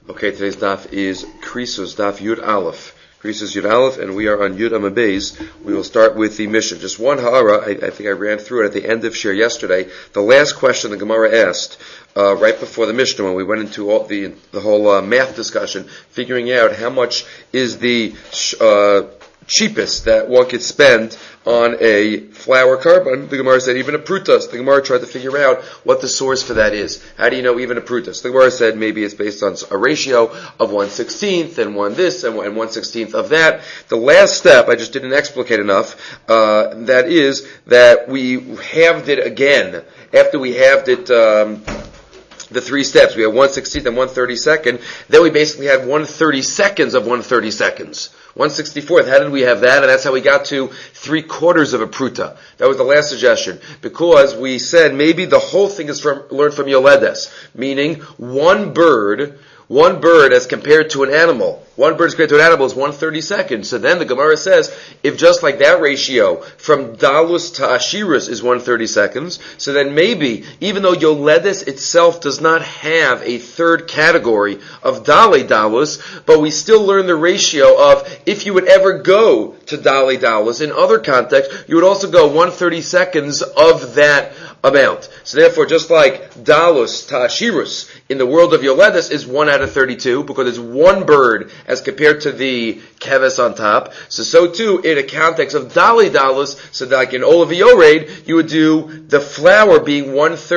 Okay, today's daf is Krisos, daf Yud Aleph. Krisos Yud Aleph, and we are on Yud Amud Beis. We will start with the Mishnah. Just one ha'ara, I think I ran through it at the end of Shir yesterday. The last question the Gemara asked, right before the Mishnah, when we went into all the whole math discussion, figuring out how much is the cheapest that one could spend on a flour carbon. The Gemara said even a prutas. The Gemara tried to figure out what the source for that is. How do you know even a prutas? The Gemara said maybe it's based on a ratio of 1/16 and one this and 1/16 of that. The last step, I just didn't explicate enough, that is that we halved it again. After we halved it, the three steps, we have 1/16 and 1/32, then we basically had 1/32 of 1/32. 1/64th, how did we have that? And that's how we got to 3/4 of a pruta. That was the last suggestion. Because we said maybe the whole thing is learned from Yoledes, meaning one bird as compared to an animal. One bird as compared to an animal is 1/32. So then the Gemara says, if just like that ratio from dalus to ashirus is 1/32, so then maybe, even though Yoledes itself does not have a third category of dale dalus, but we still learn the ratio of, if you would ever go to dale dalus, in other contexts, you would also go 1/32 of that amount. So therefore, just like dalus to ashirus in the world of Yoledes is 1 out of 32, because it's one bird as compared to the keves on top. So too, in a context of dali dalus, so that like in Olav Yored, you would do the flour being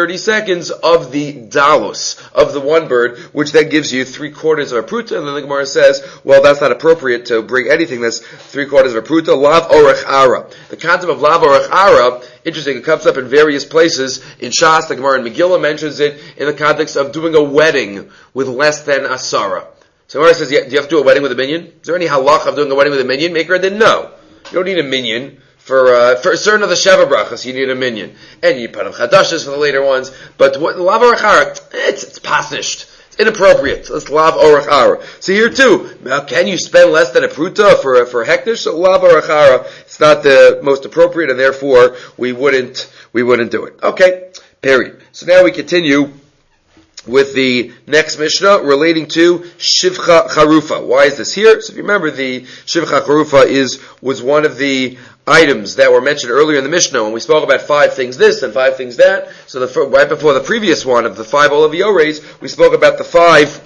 1/32 of the dalus, of the one bird, which then gives you 3/4 of a pruta. And then the Gemara says, well, that's not appropriate to bring anything that's 3/4 of a pruta. Lav orech ara. The concept of lav orech ara, interesting, it comes up in various places. In Shas, the Gemara in Megillah mentions it in the context of doing a wedding with less than asara. So Gemara says, do you have to do a wedding with a minion? Is there any halach of doing a wedding with a minion? Maker did no. You don't need a minion. For certain of the Sheva brachas, you need a minion. And you need Panam Chadashas for the later ones. But what lav orech ara, it's pasnished. It's inappropriate. It's lav orech ara. So here too, can you spend less than a pruta for a hektish? So lav orech ara, it's not the most appropriate, and therefore we wouldn't do it. Okay, period. So now we continue with the next Mishnah relating to Shivcha Charufa. Why is this here? So if you remember, the Shivcha Charufa was one of the items that were mentioned earlier in the Mishnah when we spoke about 5 things this and 5 things that. So right before the previous one of the 5 Olav Yores, we spoke about the 5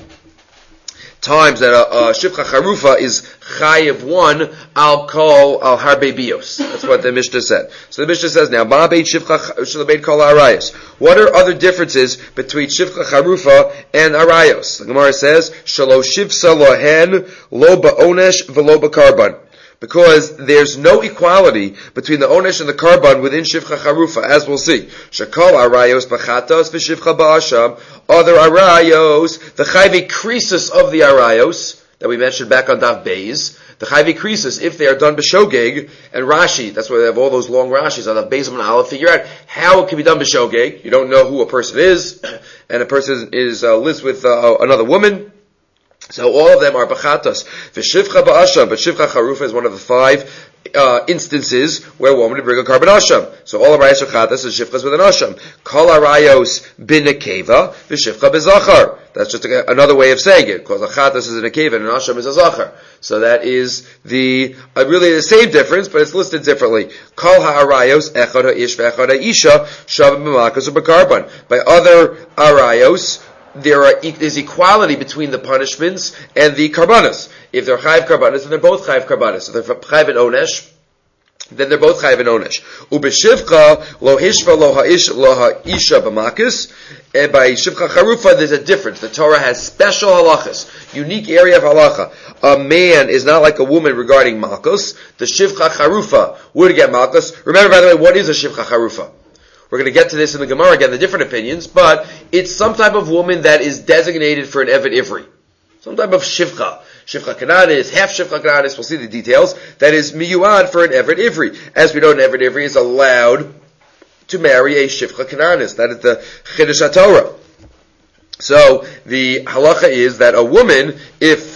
times that a Shivcha Charufa is chayiv 1 al harbe bios. That's what the Mishnah said. So the Mishnah says now, ma beit Shivcha Shalabeit kol arayos. What are other differences between Shivcha Charufa and arayos? The Gemara says, shalo shivsa lohen lo ba'onesh v'lo ba'karban. Because there's no equality between the onesh and the karban within Shivcha Charufa, as we'll see. Shakal arayos b'chatos v'shivcha ba'asham. Other arayos, the chayve krisus of the arayos, that we mentioned back on Daf Beis, the chayve krisus, if they are done b'shogeg, and Rashi, that's why they have all those long Rashis on the Beis and Aleph, figure out how it can be done b'shogeg. You don't know who a person is, and a person lives with another woman. So all of them are b'chatos. V'shivcha ba'asham, but shivcha charufa is one of the 5 instances where a woman would bring a carbon asham. So all arayos are chatas and shivchas with an asham. Kol arayos bin nekeva, v'shivcha b'zachar. That's just another way of saying it, because a chatas is a nekeva and an asham is a zachar. So that is really the same difference, but it's listed differently. Kol ha'arayos echad ha'ish v'echad ha'isha shav b'makas or b'karban. By other arayos, there's equality between the punishments and the karbanas. If they're chayiv karbanas, then they're both chayiv karbanas. If they're chayiv and onesh, then they're both chayiv and onesh. Ubeshivcha lo hishva lo ha'isha b'makas. And by shivcha charufa, there's a difference. The Torah has special halachas, unique area of halacha. A man is not like a woman regarding malchus. The shivcha charufa would get malchus. Remember, by the way, what is a shivcha charufa? We're going to get to this in the Gemara again, the different opinions, but it's some type of woman that is designated for an Evet Ivri. Some type of shivcha. Shivcha Kananis, half shivcha Kananis, we'll see the details, that is miyuad for an Evet Ivri. As we know, an Evet Ivri is allowed to marry a shivcha Kananis. That is the Chiddush HaTorah. So, the halacha is that a woman, if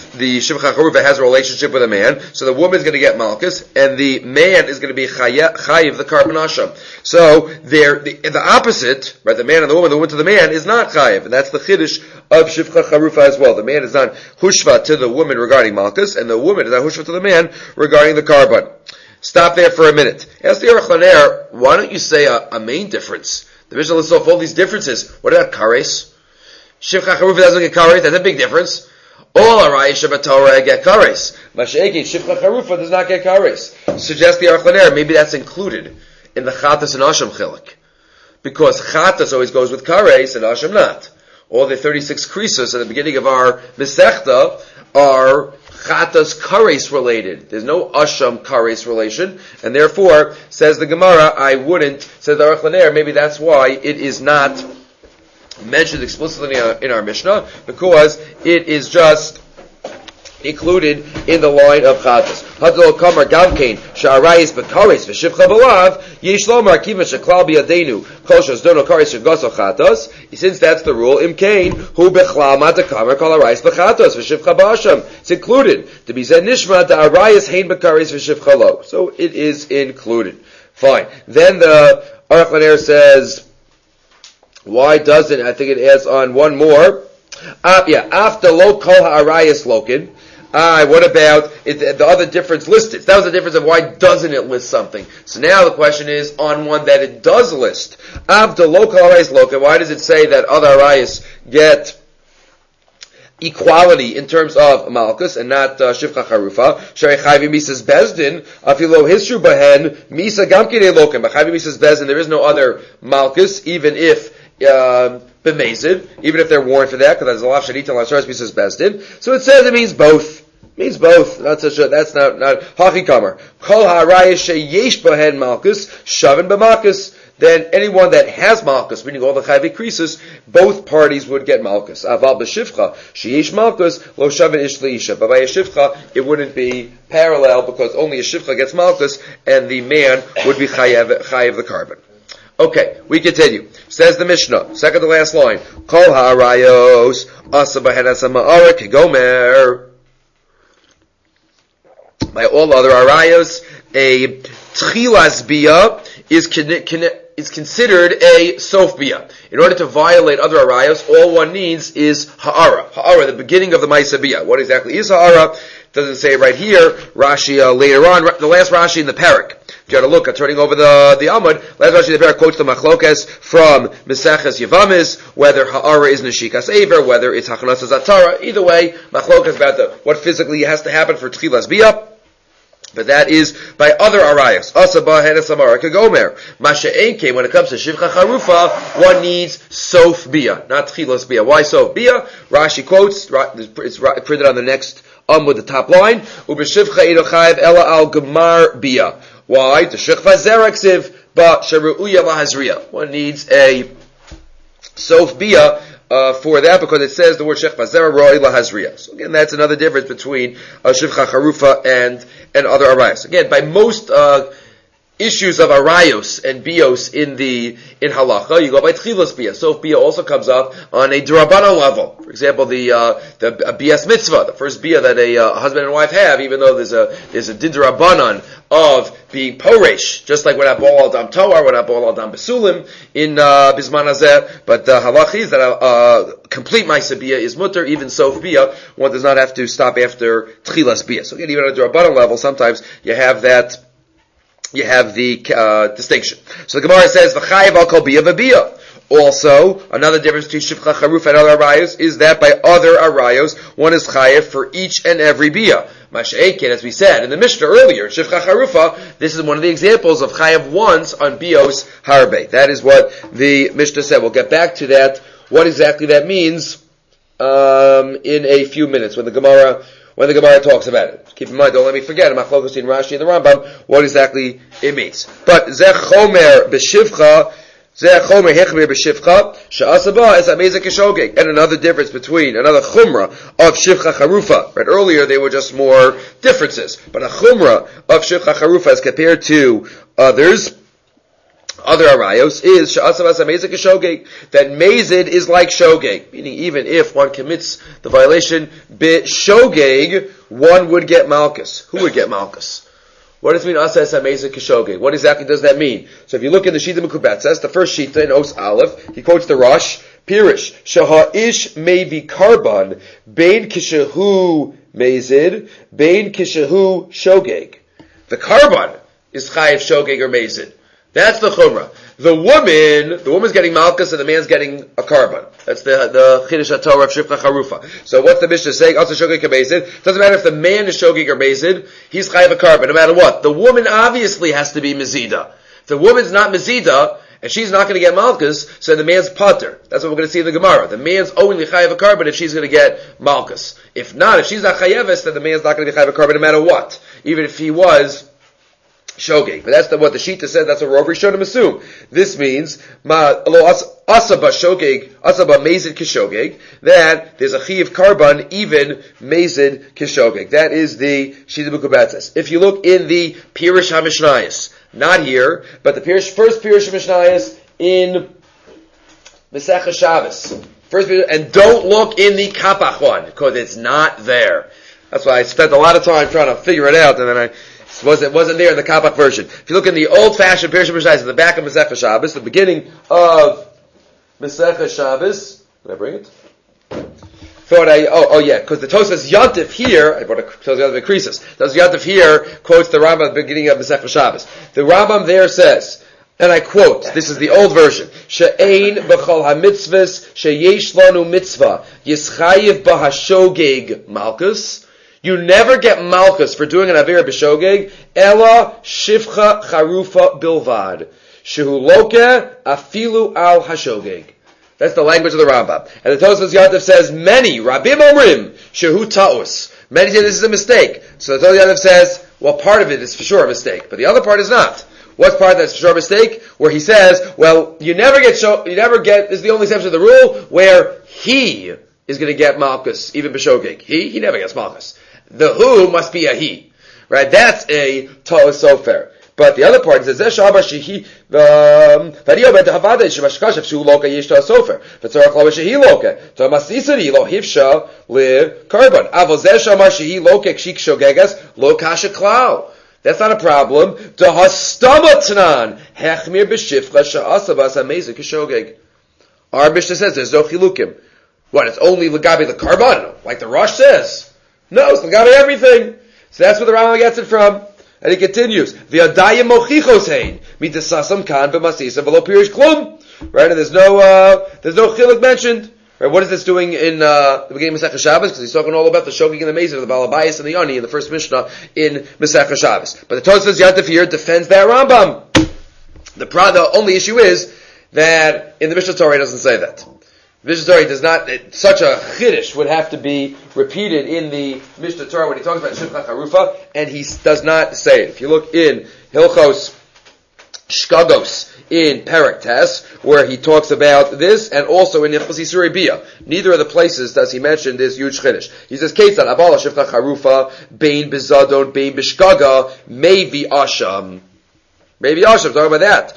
the Shivcha Charufa has a relationship with a man, so the woman is going to get Malkus, and the man is going to be Chayiv the Karban Asham. So the opposite, right? The man and the woman to the man is not Chayiv, and that's the Chiddush of Shivcha Charufa as well. The man is not Hushva to the woman regarding Malkus, and the woman is not Hushva to the man regarding the Karban. Stop there for a minute. Ask the Aruch LaNer, why don't you say a main difference? The Mishnah lists off all these differences. What about Kares? Shivcha Charufa doesn't get Kares, that's a big difference. All Arayis Shabbatorah get Kares. Masha'eki, Shivcha Charufa does not get Kares. Suggest the Aruch LaNer, maybe that's included in the Chatas and Asham Chilik. Because Chatas always goes with Kares and Asham not. All the 36 Krisos at the beginning of our Masechta are Chatas Kares related. There's no Asham Kares relation, and therefore, says the Gemara, says the Aruch LaNer, maybe that's why it is not mentioned explicitly in our Mishnah, because it is just included in the line of Chatas. Hadol Kamar Gamkein Sha'arayis B'Kares V'Shivcha B'Lav Yesh Lomar Kiva Sheklal B'Yadeinu Kol Shazdono Kares Shegosel Chatas. Since that's the rule, Imkein Hu B'Chlal Mata Kamar Kol Arayis B'Chatas V'Shivcha B'Asham. It's included to be said Nishma Da Arayis Hein B'Kares V'Shivcha Lo. So it is included. Fine. Then the Aruch LaNer says, why doesn't, I think it adds on one more. After Lo Kol Ha'arayis Lokin. What about the other difference listed? That was the difference of why doesn't it list something. So now the question is on one that it does list. After Lo Kol Ha'arayis Lokin, why does it say that other Arayis get equality in terms of Malkus and not Shivcha Charufa? Shari Chayvi Misas Bezdin, Afilo Hisru Bahen, Misa Gamkine Lokin. But Chayvi Misas Bezdin, there is no other Malkus, even if b'mezid, even if they're warned for that, because there's a lot of Shanita Lasharis Misas Bezdin. So it says it means both. Means both. That's not Hachi Kamar. Kol Ha'arayis Sheyesh Bahen Malkus, Shavin B'Malkus. Then anyone that has Malkus, meaning all the Chayvei Krisus, both parties would get Malkus. Aval b'Shivcha, Sheyesh Malkus, Lo Shavin Ish L'Isha. But by a Shivcha, it wouldn't be parallel, because only a Shivcha gets Malkus, and the man would be Chayev the Karban. Okay, we continue. Says the Mishnah, second to last line. Kol ha'arayos asa bahen asa ma'ara kegomer. By all other arayos, a tchilas biyah is considered a sof biyah. In order to violate other arayos, all one needs is ha'ara. Ha'ara, the beginning of the ma'isa biyah. What exactly is ha'ara? Doesn't say it right here. Rashi later on, the last Rashi in the parak. If you had a look at turning over the Amud, last Rashi in the parak quotes the Machlokes from Meseches Yevamis, whether ha'ara is neshikas aver, whether it's hachanasa zatara. Either way, Machlokes about what physically has to happen for tchilas biyah. But that is by other arayos. Asaba henes amara kagomer. Masha enke, when it comes to Shivcha Charufa, one needs sof biyah, not tchilas biyah. Why sof biyah? Rashi quotes, it's printed on the next with the top line. Ubeshivcha edochayev ela al gemar biyah. Why? The shechva zeraksiv, but sheru'uya lahazriya. One needs a sof biyah for that, because it says the word shechva zera roi lahazriya. So again, that's another difference between Shivcha Charufa and other arayos. Again, by most issues of arayos and bios in halacha, you go by tchilas biyah. Sof biyah also comes up on a d'rabbanan level. For example, the bias mitzvah, the first biyah that a husband and wife have, even though there's a din d'rabbanan of being poresh, just like we're not bol al dam toar, we're not bol al dam besulim in bisman hazeh, but the halach is that complete ma'isa biyah is mutter, even sof biyah, one does not have to stop after tchilas biyah. So again, even at a d'rabbanan level, sometimes you have the distinction. So the Gemara says, "V'chayev al kol biyah v'biyah." Also, another difference between Shivcha Charufa and other arayos is that by other arayos, one is chayev for each and every biyah. Masha'ekin, as we said in the Mishnah earlier, Shivcha Charufa, this is one of the examples of chayev once on bios harbe. That is what the Mishnah said. We'll get back to that, what exactly that means, in a few minutes, when the Gemara talks about it. Keep in mind, don't let me forget, Machlokes in Rashi and the Rambam, what exactly it means. But Zeh Chomer B'Shivcha, Zeh Chomer Hechmer B'Shivcha, Sha'asaba is Amezek Keshogeg. And another difference between, another Chumrah of Shivcha Charufa. Right, earlier they were just more differences. But a Chumrah of Shivcha Charufa as compared to others Other arayos is she'asavas amezid k'shogeg, that mezid is like shogeg, meaning even if one commits the violation b'shogeg, one would get malchus. Who would get malchus? What does it mean asavas amezid k'shogeg? What exactly does that mean? So if you look in the Shita Mekubetzes, the first Shita in Os Aleph, he quotes the Rosh Pirish shaha'ish mevi karban bein kishehu mezid bein kishehu shogeg. The karban is chayiv shogeg or mezid. That's the chumrah. The woman's getting malchus and the man's getting a karban. That's the Chiddush HaTorah of Shifcha Charufa. So what's the Mishnah saying? Also shogeg or mezid. Doesn't matter if the man is shogeg or mezid, he's chayiv a karban, no matter what. The woman obviously has to be mezida. If the woman's not mezida, and she's not going to get malchus, so the man's pater. That's what we're going to see in the Gemara. The man's only chayiv a karban if she's going to get malchus. If not, if she's not chayeves, then the man's not going to be chayiv a karban no matter what. Even if he was shogeg. But that's what the Shita said, that's what Rov Rishonim assume. This means, asaba shogeg, asaba mezid kishogeg, that there's a chiv karban, even mezid kishogeg. That is the Shita Mekubetzes. If you look in the Pirush HaMishnayos, not here, but the first Pirush HaMishnayos in Masechah Shabbos. And don't look in the Kapach one, because it's not there. That's why I spent a lot of time trying to figure it out, and then it wasn't there in the Kapach version. If you look in the old-fashioned Pirush HaMishnayos at the back of Masechah Shabbos, the beginning of Masechah Shabbos, did I bring it? Because the Tosfos Yontif here, I brought a Tosfos Yontif increases. Tosfos Yontif here quotes the Rambam at the beginning of Masechah Shabbos. The Rambam there says, and I quote, this is the old version, She'ein b'chol ha-mitzvahs she'yesh lanu mitzvah yischayiv b'hashogeg malchus. You never get malchus for doing an avera b'shogeg, ela shivcha charufa bilvad, shehu loke afilu al hashogeg. That's the language of the Rambam. And the Tosfos Yontif says, many, Rabim Omrim, shehu ta'us. Many say this is a mistake. So the Tosfos Yontif says, well, part of it is for sure a mistake, but the other part is not. What's part that's for sure a mistake? Where he says, well, this is the only exception to the rule, where he is going to get malchus, even b'shogeg. He never gets malchus. The who must be a he. Right? That's a ta'us sofer. But the other part says, that's not a problem. Our Mishnah says there's no chilukim. What, it's only legabi the karban, like the Rosh says? No, it's legabi everything. So that's where the Rambam gets it from. And he continues, V'adayim mochichos hein, mitasasam kan b'masisa v'lo pirish klum. Right, and there's no chiluk mentioned. Right, what is this doing in the beginning of Masechah Shabbos? Because he's talking all about the shogeg and the mezid, the balabayis and the ani in the first Mishnah in Masechah Shabbos. But the Tosfos Yontif here defends that Rambam. The only issue is that in the Mishnah Torah it doesn't say that. The Mishnah Torah does not, such a chiddush would have to be repeated in the Mishnah Torah when he talks about Shivcha Charufa, and he does not say it. If you look in Hilchos Shkagos in Perek Tes, where he talks about this, and also in Hilchos Isurei Bia, neither of the places does he mention this huge chiddush. He says, Ketzad Abala Shivcha Charufa, Bein Bezadon, Bein Bishkaga, Mevi Asham. Maybe Asham, talking about that.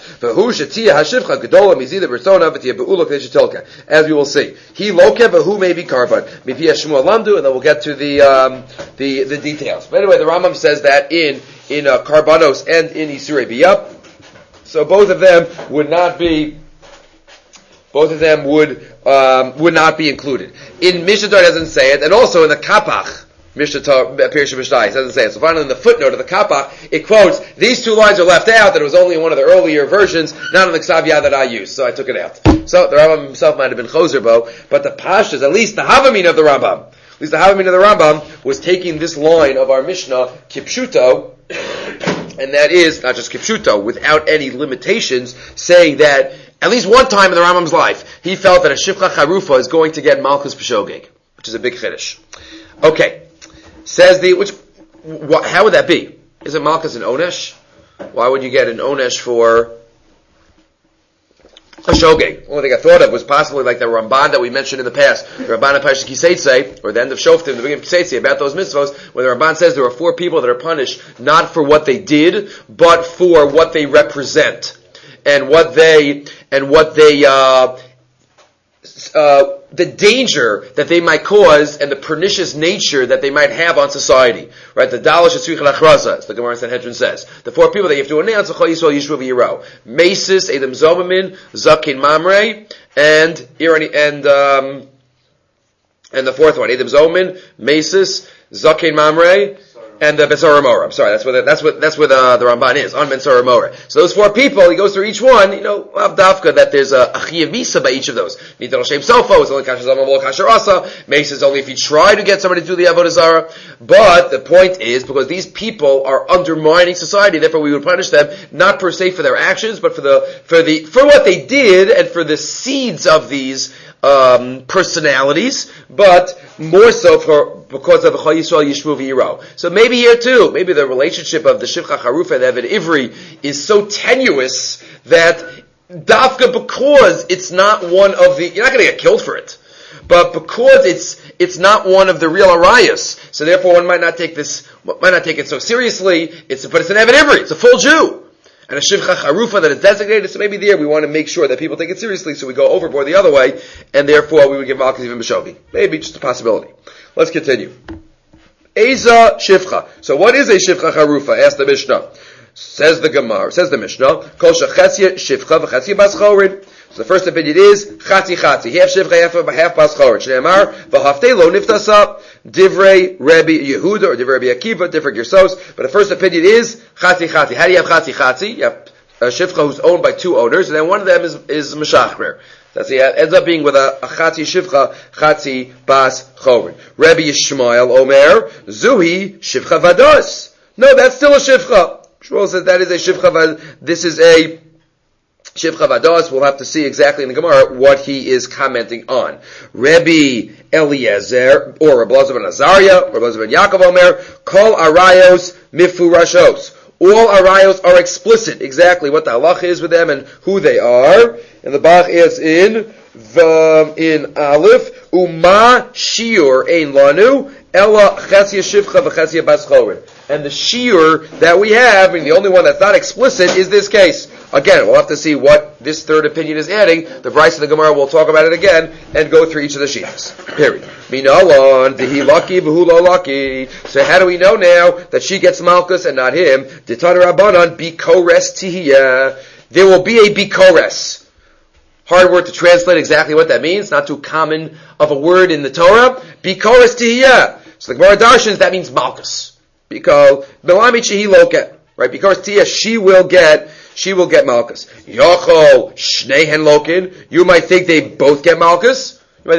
As we will see. He loke, but who may be karban. Maybe Shmuel Lamdu, and then we'll get to the details. But anyway, the Rambam says that in Karbanos and in Isurei Biyah. So both of them would not be included. In Mishnah Torah doesn't say it, and also in the Kapach, Mishnah Torah, Pirush HaMishnayos doesn't say it. So finally in the footnote of the Kapach, it quotes, these two lines are left out, that it was only in one of the earlier versions, not in the Ksav Yad that I used, so I took it out. So the Rambam himself might have been Choser Bo, but the Pashas, at least the Havamin of the Rambam, was taking this line of our Mishnah, Kipshuto, and that is, not just Kipshuto, without any limitations, saying that, at least one time in the Rambam's life, he felt that a Shivcha Charufa is going to get Malchus B'Shogeg, which is a big chiddush. Okay. Says how would that be? Isn't Malchus an Onesh? Why would you get an Onesh for a Shogeg? The only thing I thought of was possibly like the Ramban that we mentioned in the past, the Ramban of Parashat Kiseitze, or the end of Shoftim, the beginning of Kiseitze, about those mitzvos, where the Ramban says there are 4 people that are punished not for what they did, but for what they represent. the danger that they might cause and the pernicious nature that they might have on society. Right? The Dalash Etzrichel Achraza, as the Gemara in Sanhedrin says. The four people that you have to announce, Chol Yisrael Yishvu V'Yirau. Mesis, Edom Zomamin, Zakin Mamre, and the fourth one, Edom Zomamin, Mesis, Zakin Mamre, and the Bensor Amora. I'm sorry, that's where the Ramban is, on Bensor Amora. So those four people, he goes through each one, Avdavka, that there's a Achiyav Misa by each of those. Nidal Shem Sofo, it's only Kasher Zalman V'lo Kasher Asa. Mace is only if you try to get somebody to do the Avodah Zarah. But the point is, because these people are undermining society, therefore we would punish them, not per se for their actions, but for what they did, and for the seeds of these personalities, but more so because of Chol Yisrael Yishvu V'Yirau. So maybe here too, maybe the relationship of the Shivcha Charufa and the Eved Ivri is so tenuous that Dafka, because it's not one of the, you're not going to get killed for it, but because it's not one of the real arayas, so therefore one might not take it so seriously. But it's an Eved Ivri, it's a full Jew. And a Shivcha Charufa that is designated, so maybe there we want to make sure that people take it seriously, so we go overboard the other way, and therefore we would give Malchus even B'Shovi. Maybe, just a possibility. Let's continue. Eza Shivcha. So what is a Shivcha Charufa? Ask the Mishnah. Says the Mishnah, Kol Shechetzia Shivcha V'Chetzia Bas Chorin. So the first opinion is Chatzi. Half Shivcha, half Bas Chorin. Shneimar V'Haftei Lo Niftasa Divrei Rabbi Yehuda or Divrei Rabbi Akiva, different Gersos. But the first opinion is Chatzi. How do you have Chatzi? You have a Shivcha who's owned by two owners, and then one of them is Meshachmer. That's it ends up being with a Chatzi Shivcha, Chatzi Bas Chorin. Rabbi Yishmael Omer Zuhi Shivcha Vados. No, that's still a Shivcha. Shmuel says that is a Shivcha. This is a Shivcha Vados. We'll have to see exactly in the Gemara what he is commenting on. Rabbi Eliezer, or Rabbi Elazar ben Azariah, Rabbi Elazar ben Yaakov Omer, Kol Arayos Mifurashos. All Arayos are explicit, exactly what the halach is with them and who they are. And the Bach is in Aleph, Uma Shiur Ein Lanu, Ella Chetzia Shivcha V'Chetzia Bas Chorin. And the shiur that we have, and the only one that's not explicit, is this case. Again, we'll have to see what this third opinion is adding. The Bryce of the Gemara will talk about it again and go through each of the shitas. Period. Minalon, dihi lucky, v'hu lo lucky. So how do we know now that she gets Malchus and not him? Ditan Rabbanan, bikores tihiyah. There will be a bikores. Hard word to translate exactly what that means. Not too common of a word in the Torah. Bikores tihiyah. So the Gemara darshans, that means Malchus. Because Belami Shehi Loket, right? Because Tia, she will get Malchus. Yocho Shnehen Lokin. You might think they both get Malchus.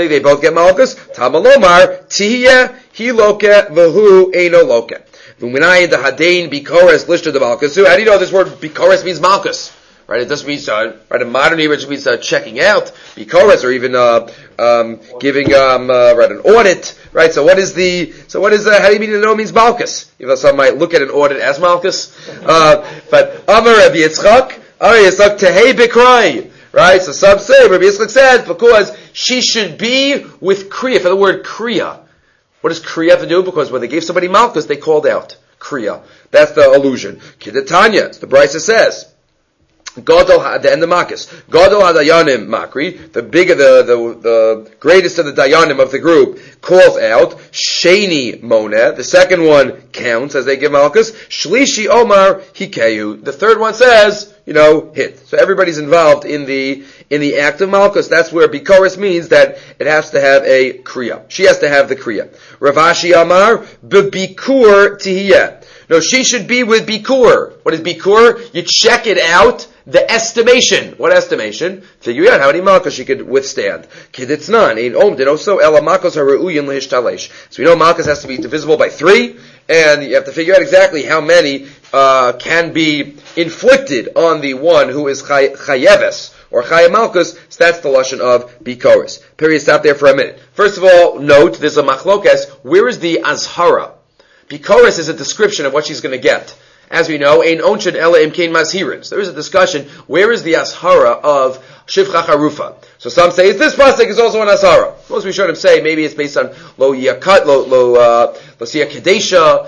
Tamalomar Tia He Loket Vahu Eino Loket. Vuminayin the Hadain Bikores listed the Malchus. How do you know this word Bikores means Malchus? Right? It just means right. In modern English, it means checking out, bikoras, or even giving an audit. Right? So what is how do you mean to know means Malchus? Even though some might look at an audit as Malchus, but Amar Rabbi Yitzchak Tehei Bikrai. Right? So some say Rabbi Yitzchak says because she should be with Kriya. For the word Kriya, what does Kriya have to do? Because when they gave somebody Malchus, they called out Kriya. That's the allusion. Kidatanya, the Brisa says. Gadol and the Makis. Gadol Hadayanim Makri, the greatest of the Dayanim of the group, calls out Sheni Moneh. The second one counts as they give Malchus. Shlishi Omar Hikeyu. The third one says, hit. So everybody's involved in the act of Malchus. That's where Bikoris means that it has to have a Kriya. She has to have the Kriya. Ravashi Amar Bebikur Tihiyeh. No, she should be with Bikur. What is Bikur? You check it out. The estimation. What estimation? Figure out how many malchus she could withstand. Kiditznan, in omdin, so ela malchus haru'uyin lehishtalesh. So we know malchus has to be divisible by 3, and you have to figure out exactly how many can be inflicted on the one who is chayeves, or chayem malchus. So that's the lashon of bikoris. Period. Stop there for a minute. First of all, note, there's a machlokes. Where is the azhara? Bikoris is a description of what she's going to get. As we know, ein onshin ela imkein mazhirin. So there is a discussion, where is the ashara of Shivcha Charufa. So some say it's this pasuk is also an Asara. Most we should say maybe it's based on Lo Yakat, Lo Siya Kadesha,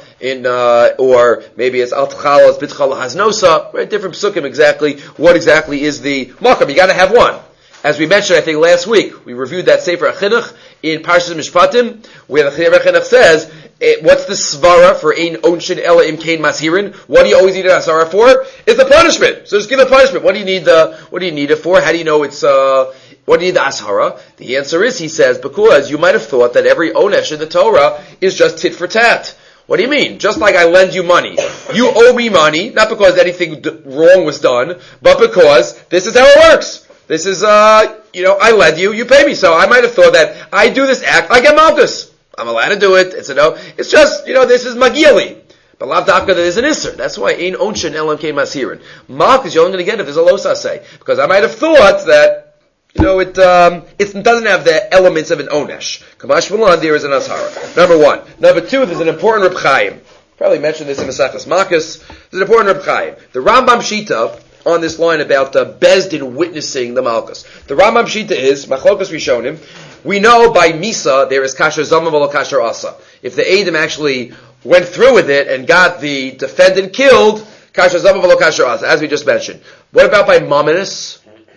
or maybe it's Al Tchalas, Bitchal Haznosa, right? Different psukim exactly. What exactly is the makam? You gotta have one. As we mentioned, I think last week, we reviewed that Sefer HaChinuch in Parshas Mishpatim, where the Sefer HaChinuch says, what's the svara for ein onshin ela im kain mashirin? What do you always need an asara for? It's the punishment. So just give the punishment. What do you need it for? How do you know it's, what do you need the asara? The answer is, he says, because you might have thought that every onesh in the Torah is just tit for tat. What do you mean? Just like I lend you money. You owe me money, not because anything wrong was done, but because this is how it works. This is, I led you, you pay me. So I might have thought that I do this act, I get malchus. I'm allowed to do it. It's just, this is magili. But lav dafka, that is an isser. That's why ein onshin elam kein mashirin. Malchus, you're only going to get if there's a losa say. Because I might have thought that, it doesn't have the elements of an onesh. Kamash v'lan, there is an ashara. Number one. Number two, there's an important Reb Chaim. Probably mentioned this in Masechtas Makos. There's an important Reb Chaim. The Rambam Shita, on this line about Bezdin witnessing the Malchus. The Rambam Shita is, Machlokas Rishonim, we know by Misa there is Kasher Zama v'lo Kasher Asa. If the Eidim actually went through with it and got the defendant killed, Kasher Zama v'lo Kasher Asa, as we just mentioned. What about by Mamonis?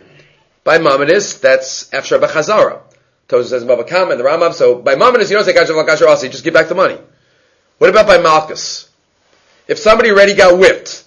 By Mamonis, that's Afshar B'chazara. Tosha says Bava Kama and the Rambam, so by Mamonis you don't say Kasher v'lo Kasher Asa, you just give back the money. What about by Malchus? If somebody already got whipped,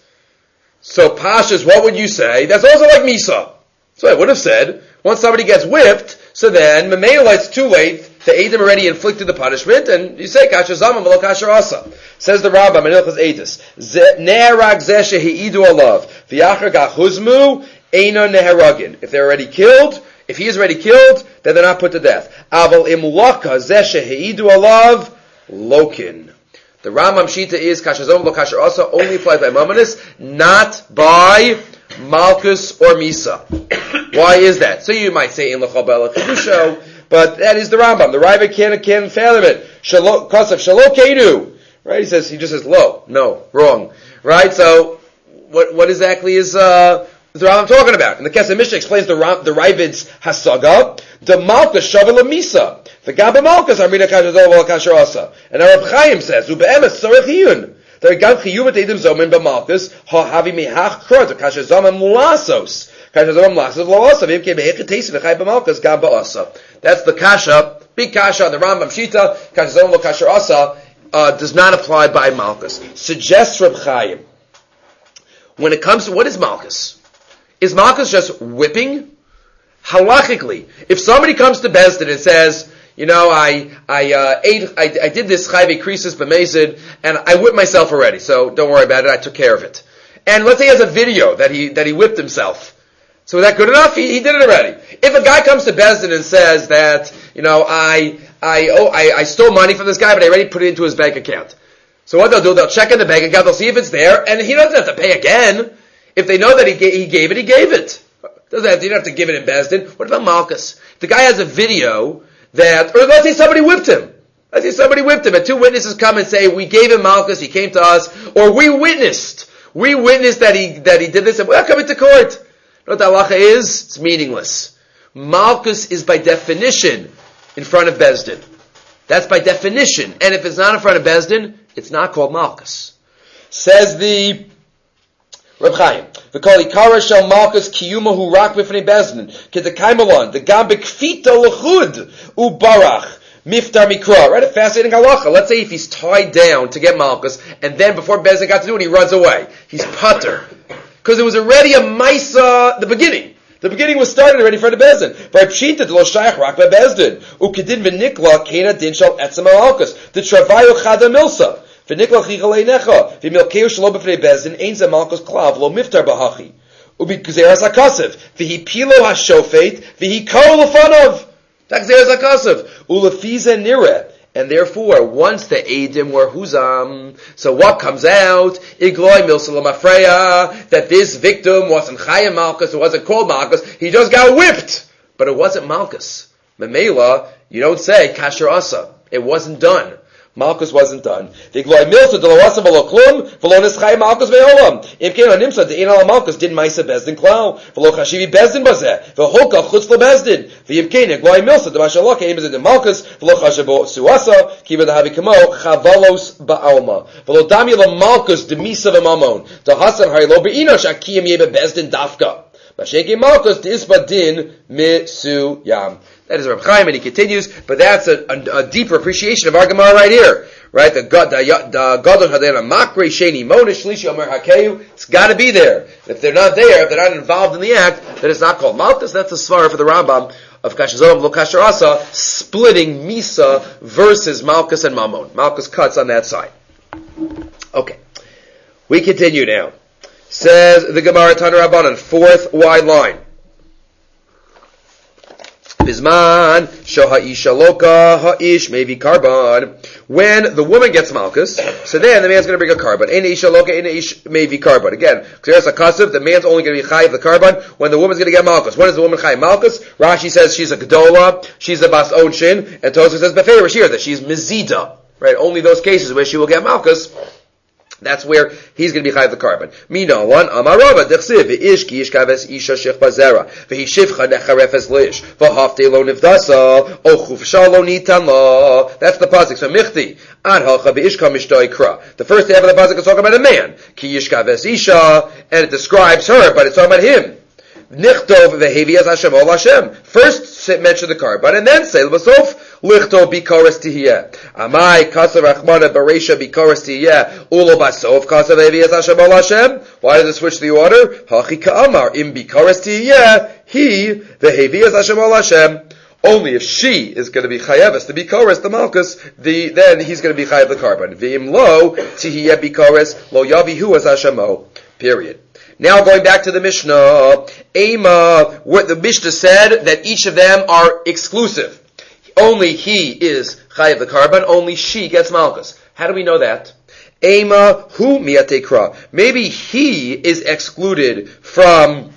so Pashas, what would you say? That's also like Misa. So I would have said, once somebody gets whipped, so then, Memela, it's too late, the Eidim already inflicted the punishment, and you say, Kasher Zaman, V'lo Kasher Asa. Says the Rambam, in Ilchas Eitis, Ne'erag zeh shehi'idu alav, v'yachar gach huzmu, eino neheragin. If they're already killed, if he is already killed, then they're not put to death. Aval im laka zeh shehi'idu alav, lokin. The Rambam Shita is Kasher Zom V'lo Kasher Asa only applied by Mamonis, not by Malchus or Misa. Why is that? So you might say in L'chol B'Ela Chidusho, but that is the Rambam. The Raiva can't fathom it. Kosav Shalo Keinu. Right? He just says lo. No. Wrong. Right? So, what exactly is, the Rambam talking about? And the Kesef Mishnah explains the Raivid's Hasaga, the Malchus Shavel Misa. The Gabba Malchus Amrina Kasher Zom V'lo Kasher Asa. And our Reb Chaim says, Ube'emes Tzorech Hiyun. There gam chiyuv edim zomen b'malchus havi mehach krot kasher zomem lasos lo asa v'im ke behechetesin v'chai b'malchus gam ba'asa. That's the kasha, big kasha on the Rambam Shita. Kasher zomem lo kasher asa does not apply by malchus. Suggests Reb Chaim. When it comes to what is malchus? Is malchus just whipping? Halachically, if somebody comes to Bezdin and says, I did this chayve krisis b'mezid, and I whipped myself already, so don't worry about it, I took care of it. And let's say he has a video that he whipped himself. So is that good enough? He did it already. If a guy comes to Bezdin and says that, I stole money from this guy, but I already put it into his bank account. So what they'll do, they'll check in the bank account, they'll see if it's there, and he doesn't have to pay again. If they know that he gave it, he gave it. You don't have to give it in Bezdin. What about Malchus? If the guy has a video that, or let's say somebody whipped him. And two witnesses come and say, we gave him Malchus, he came to us, or we witnessed that he did this, and we're coming to court. You know what the halacha is? It's meaningless. Malchus is by definition in front of Bezdin. That's by definition. And if it's not in front of Bezdin, it's not called Malchus. Says the Reb Chaim, v'kol ikara shel Malchus kiyumahu rak b'fnei Bezdin, k'tekaimalon, the gam b'kfita l'chud u'barach, miftar mikra. Right, a fascinating halacha. Let's say if he's tied down to get Malchus, and then before Bezdin got to do it, he runs away. He's putter. Because it was already a maisa, the beginning. The beginning was started already for the Bezdin. By pshita de lo shayach rak bezdin. Ukedin v'nikla kena din shal etzem Malchus. The travayu chada milsa. V'nikla chichalei necha. V'milkeu shalo b'fnei Bezdin. Ein ze Malchus klav lo miftar b'hachi. Ubikzeras hakasev. V'hi pilo hashofet. V'hi kol lefanov. Takzeras hakasev. Ulefize nireh. And therefore, once the Eidim were huzam, so what comes out? Igloi milsalam afreya, that this victim wasn't Chayim Malchus, it wasn't called Malchus, he just got whipped. But it wasn't Malchus. Memela, you don't say Kasher Asa. It wasn't done. Malchus wasn't done. Malchus did Maisa Bezdin Klau. V'lo Chashivi Bezdin Bazeh. V'hokav Chutz LeBezdin. V'yimkein Gloi Milsa D'Mashalok Eim Bezin Malchus. V'lo Chashabo Suasa. Kiva D'Havi Kamo Chavalos Ba'alma. V'lo Dami Malchus D'Misa V'Mamon. D'Hasan Harilo Be'inosh Akiyam Yebe Bezdin Dafka. V'sheki Malchus D'Isbadin Misuyam. That is Reb Chaim, and he continues, but that's a deeper appreciation of our Gemara right here. Right? The Gadol Hadena Makre Sheni Monish Shlishi Omer Hakeu. It's got to be there. If they're not there, if they're not involved in the act, then it's not called Malchus. That's a svara for the Rambam of Kashazom Lo Kasher Asa, splitting Misa versus Malchus and Mammon. Malchus cuts on that side. Okay. We continue now. Says the Gemara Tanur Rabbanan, fourth wide line. Bisman shoha isha loka ha'ish maybe carbon. When the woman gets malchus, so then the man's going to bring a carbon. Ein isha loka, ein ish maybe carbon. Again, there's a kasuf. The man's only going to be chayiv the carbon when the woman's going to get malchus. When is the woman chayiv malchus? Rashi says she's a gedola, she's a bas onshin, and Tosfos says befei Rashir that she's mizida. Right? Only those cases where she will get malchus. That's where he's going to be chayiv the carbon. Mina one amarava dechsiv v'ish ki ish kaves isha shich bazera v'hi shivcha necharefes lish v'hafte lo nivdasa o chufsha lo nitan la. That's the pasuk. So michti ad halcha v'ish kamishta ikra. The first half of the pasuk is talking about a man ki ish kaves isha, and it describes her, but it's talking about him. Nichtov v'hevias Hashem ol Hashem. First mention the carbon, and then say l'basof lichtov bikaras tihiyeh. Amai kasav rachmana bereisha bikaras tihiyeh ulo basof kasav v'hevias Hashem ol Hashem. Why does it switch the order? Hachi ka'amar im bikaras tihiyeh he v'hevias Hashem ol Hashem. Only if she is going to be chayeves the bikaras the malchus, then he's going to be chayev the carbon. V'im lo tihiyeh bikaras lo yavihu as Hashemo. Period. Now going back to the Mishnah, what the Mishnah said that each of them are exclusive. Only he is chayiv the carbon, only she gets malchus. How do we know that? Ema hu miyatekra. Maybe he is excluded from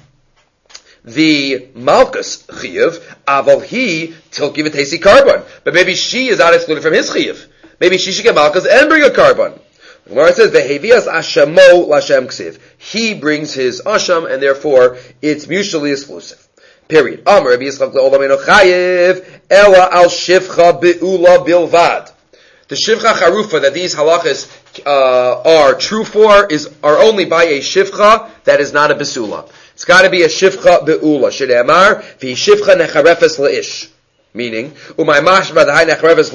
the malchus chiyiv, aval he tilki v'tesi carbon. But maybe she is not excluded from his chiyiv. Maybe she should get malchus and bring a carbon. The Gemara says, "Vehevias ashamo lashem ksiv." He brings his asham, and therefore it's mutually exclusive. Period. Amar Rabbi Yitzchak le'olamenu chayiv ela al shivcha beula bilvad. The shivcha charufa that these halachas are true for are only by a shivcha that is not a besula. It's got to be a shivcha beula. Shneimar v'hi shivcha necharefes leish. Meaning, nechrefes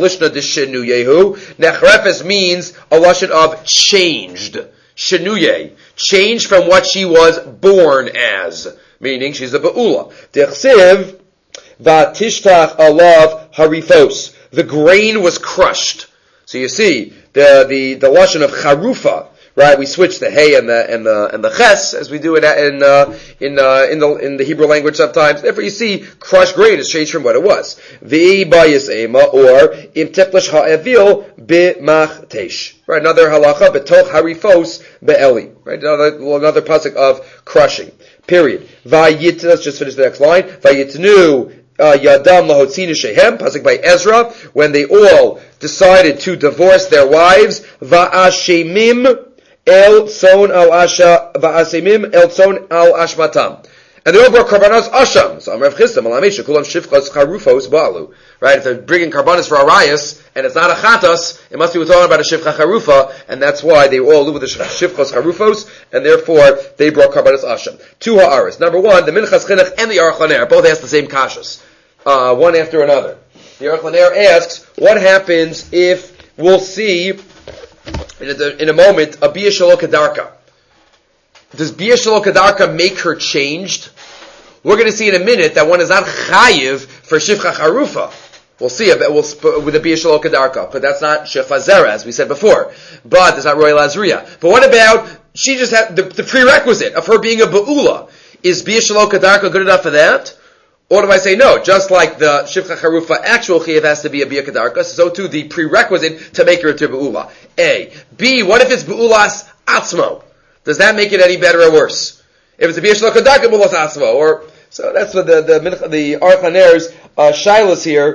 means a lashon of changed. Shenuye. Changed from what she was born as. Meaning, she's a ba'ula. Dechsiv, vatishtach alav harifos. The grain was crushed. So you see, the lashon of charufa, right? We switch the hey and the ches as we do it in the Hebrew language sometimes. Therefore, you see, crushed grain is changed from what it was. V'i bayis ema or im teflash ha'evil b'machtesh. Right? Another halacha betoch harifos be'eli. Right? Another pasuk of crushing. Period. Vayit. Let's just finish the next line. Vayitnu. Yadam lahotzinu shehem, pasuk by Ezra, when they all decided to divorce their wives, va'ashemim el tzon al asha, va'asemim el tzon al ashmatam. And they all brought karbanos asham. So Amrav Chisda, Malamesha, kulam shifchas charufos ba'alu. Right? If they're bringing karbanos for arayas, and it's not a chatas, it must be talking about a shifcha charufa, and that's why they all live with the shifchas charufos, and therefore they brought karbanos asham. Two ha'aras. Number one, the minchas chinuch and the aruch laner both ask the same kashas. One after another. The aruch laner asks, what happens if we'll see in a moment a bia shelo kedarka? Does bia shelo kedarka make her changed? We're going to see in a minute that one is not chayiv for shifcha charufa. We'll see with the bia shelo kedarka, but that's not shifcha zera as we said before. But there's not royal azriya. But what about she just had the prerequisite of her being a ba'ula? Is bia shelo kedarka good enough for that? Or do I say no? Just like the shifcha charufa actual chiyav has to be a bia kedarka, so too the prerequisite to make her into ba'ula. A. B. What if it's ba'ulas atzmo? Does that make it any better or worse? If it's a bia shelo kedarka ba'ulas atzmo, or so that's what the aruch laner's shilas here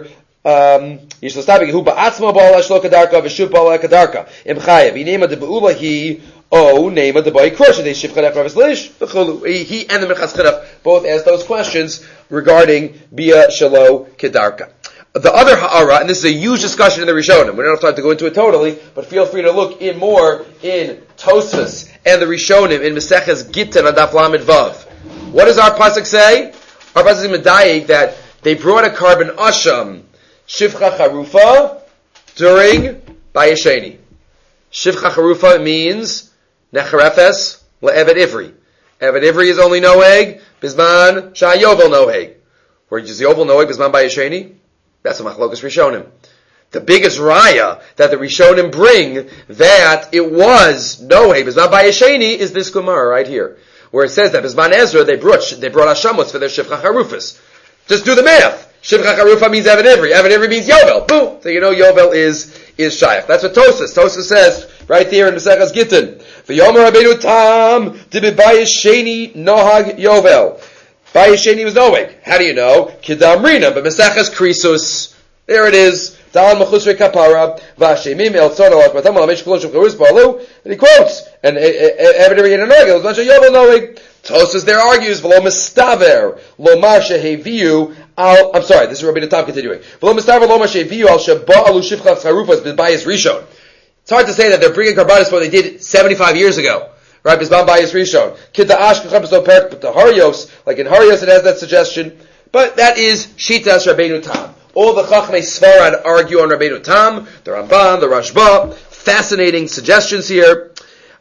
Yishlostabi hu ba'atzma ba'ala shlo kadarka v'shuv ba'ala kadarka im chayev inema de be'ula hi o nema de boy krosha de shivcha nefravis lish v'chulu. He and the Minchas Chinuch both asked those questions regarding bia shalo kedarka. The other ha'ara, and this is a huge discussion in the Rishonim. We don't have time to go into it totally, but feel free to look in more in Tosfos and the Rishonim in Maseches Gittin on Daf Lamed Vav. What does our pasuk say? Our pasuk is medayik that they brought a carbon asham shivcha charufa during Bayesheni. Shivcha charufa means necharefes le'eved ivri. Eved ivri is only noeg bisman sha'yovel noeg. Where does yovel noeg bisman Bayesheni? That's a machlokas Rishonim. The biggest raya that the Rishonim bring that it was noeg bisman Bayesheni is this Gemara right here, where it says that bisman Ezra they brought hashamos for their shivcha charufas. Just do the math. Shivcha charufa means Eved ivri. Eved ivri means yovel. Boom. So you know yovel is shaykh. That's what Tosfos. Tosfos says right there in Maseches Gittin. V'yomer Rabbeinu Tam dibe Bayesheni nohag yovel. Bayesheni was noeg. How do you know? Kidamrina, but Maseches Krisus. There it is. Dal machusre kapara v'ashemim el tzorah l'achmatam alamesh kolosh v'charus ba'alu. And he quotes, and Eved ivri and a noeg. It was much a yovel noeg. Tosfos there argues, v'lo mistaver lomar sheheviu al. I'm sorry, this is Rabbeinu Tam continuing. V'lo mistaver lomar sheheviu al sheba'alu shivcha charufas b'bayis rishon. It's hard to say that they're bringing karbanis what they did 75 years ago. Right? Bisman Bayis Rishon. Kita Ashkecham no perk, but the Harios, like in Harios it has that suggestion. But that is Shitas Rabbeinu Tam. All the Chachmei Sfarad argue on Rabbeinu Tam, the Ramban, the Rashba. Fascinating suggestions here.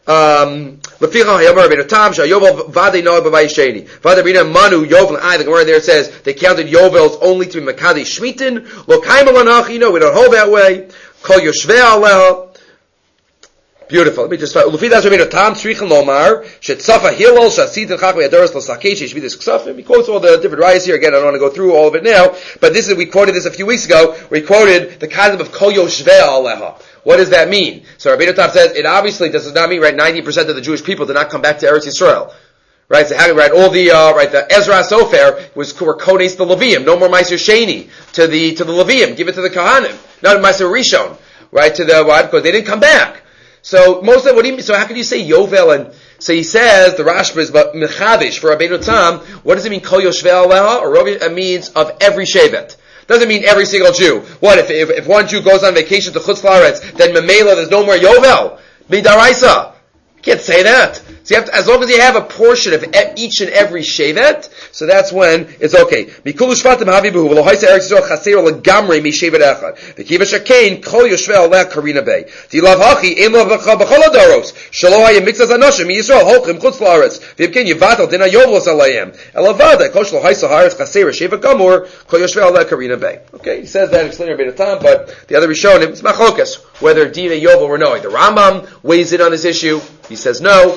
Leficha Hayomer Rabbeinu Tam, Shayovel Vade Noah B'Bayisheni. Vade Bina Manu Yovel. The Gemara there says they counted Yovels only to be Makadi Shmitin. Lo Kaimel Anach, we don't hold that way. Kol Yoshvei Aleha. Beautiful. Let me just start. Lufidas Rabbeinu Tam Tzrichen Lomar Shetzafa Hillel Shasit Chachmei Adoros L'Sakesh Yishvidis Ksafim. He quotes all the different rayas here. Again, I don't want to go through all of it now, but we quoted this a few weeks ago. We quoted the concept of Kol Yoshvei Aleha. What does that mean? So Rabbeinu Tam says it obviously does not mean 90% of the Jewish people did not come back to Eretz Yisrael. Right, so all the the Ezra Sofer were kones the Levium, no more Meiser Sheni to the Levium, give it to the Kohanim, not Meiser Rishon, right, to the what? Because they didn't come back. So most of so how can you say Yovel? And so he says the Rashba is but Mechavish for Rabbeinu Tam. What does it mean? Kol Yoshvei Aleha, or it means of every Shevet. Doesn't mean every single Jew. What if one Jew goes on vacation to Chutz La'aretz, then Memela there's no more Yovel? B'daraisa. You can't say that. So you have to, as long as you have a portion of each and every shevet, so that's when it's okay. Mikulu shvatim havi behu v'lo haisa Eretz Yisrael chaser legamrei mi shevet echad. V'kiva shakain kol yoshvei aleh karina bei. Tilav hachi ein lav b'chol adoros. Shelo hayem mixas anoshim mi Yisrael holchim chutz la'aretz. V'yivken yivatal dina yovlos alayim. Elavada kol shelo haisa haaretz chaser shevet gamur kol yoshvei aleh karina bei. Okay, he says that explaining Rabbeinu Tam, but the other Rishonim it's machokas whether dina yovel or no. The Rambam weighs in on this issue. He says no.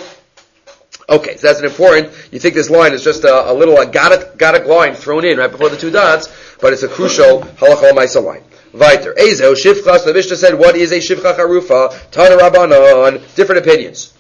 Okay, so that's an important. You think this line is just a little Gadic line thrown in right before the two dots, but it's a crucial halacha l'maisa line. Weiter. Ezo shivcha. So the Mishnah said, what is a shivcha charufa? Tana Rabbanon. Different opinions.